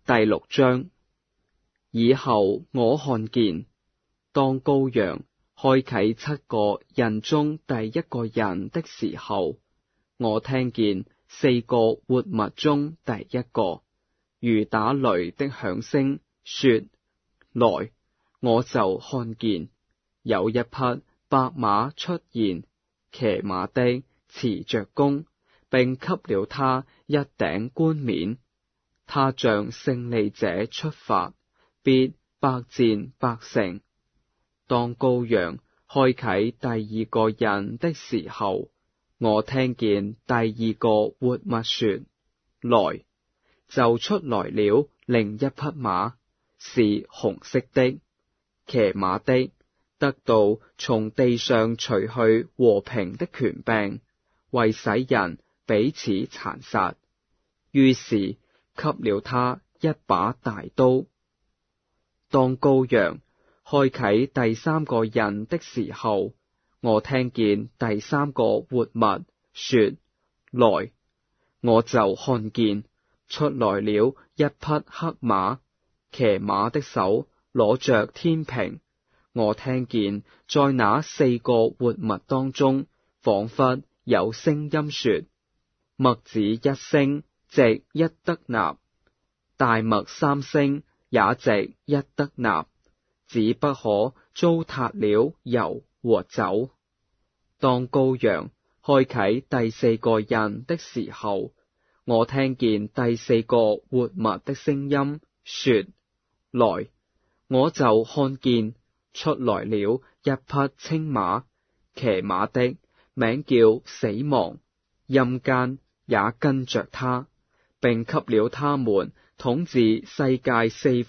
第6章。以後我看見，當羔羊開啟7個印中第1個印的時候，我聽見4個活物中第1個，如打雷的響聲，說：來！我就看見有一匹白馬出現，騎馬的持着弓，並給了他一頂冠冕。他像勝利者出發，必百戰百勝。當羔羊開啟第2個印的時候，我聽見第2個活物說：來！就出來了另一匹馬，是紅色的，騎馬的得到從地上除去和平的權柄，為使人彼此殘殺。於是給了他一把大刀。當羔羊開啟第3個印的時候，我聽見第3個活物說：來！我就看見出來了一匹黑馬，騎馬的手攞着天平。我聽見在那4個活物當中，仿佛有聲音說：麥子1升值1德納，大麥3升也值1德納，只不可糟蹋了油和酒。當羔羊開啟第4個印的時候，我聽見第4個活物的聲音說：來！我就看見出來了一匹青馬，騎馬的名叫死亡，陰間也跟着他，並給了他們統治世界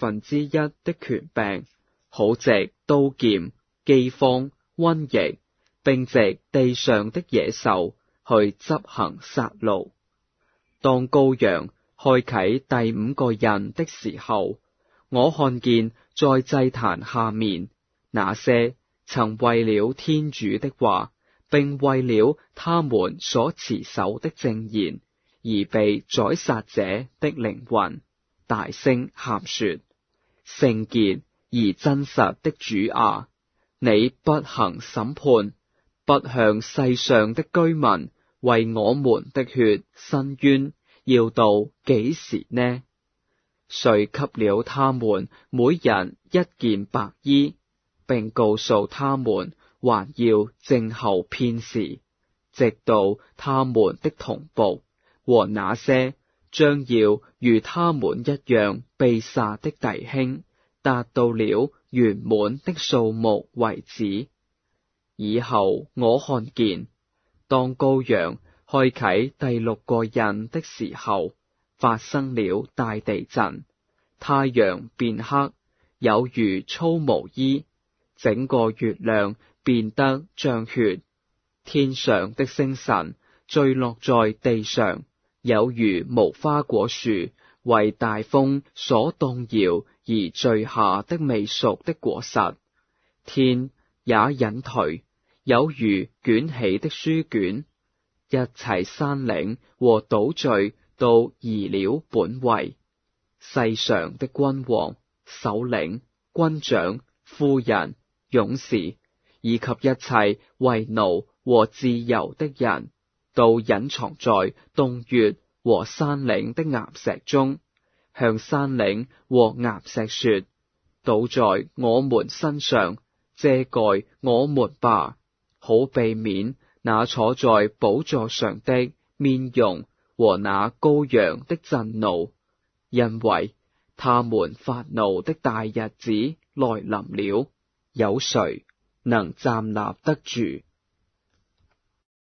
1/4的權柄，好藉刀劍、饑荒、瘟疫，並藉地上的野獸去執行殺戮。當羔羊開啟第5個印的時候，我看見在祭壇下面，那些曾為了天主的話，並為了他們所持守的證言而被宰殺者的靈魂，大聲喊說：聖潔而真實的主啊，你不行審判，不向世上的居民為我們的血申冤，要到幾時呢？誰給了他們每人一件白衣，並告訴他們還要靜候片時，直到他們的同僕和那些將要如他們一樣被殺的弟兄達到了圓滿的數目為止。以後我看見，當羔羊開啟第6個印的時候，發生了大地震，太陽變黑，有如粗毛衣，整個月亮變得像血，天上的星辰墜落在地上，有如無花果樹為大風所動搖而墜下的未熟的果實，天也隱退，有如捲起的書卷，一切山嶺和島嶼都移了本位，世上的君王、首領、軍長、夫人、勇士，以及一切為奴和自由的人，都隱藏在洞穴和山嶺的岩石中，向山嶺和岩石說：倒在我們身上，遮蓋我們吧，好避免那坐在寶座上的面容和那羔羊的震怒，因為他們發怒的大日子來臨了。有誰能站立得住？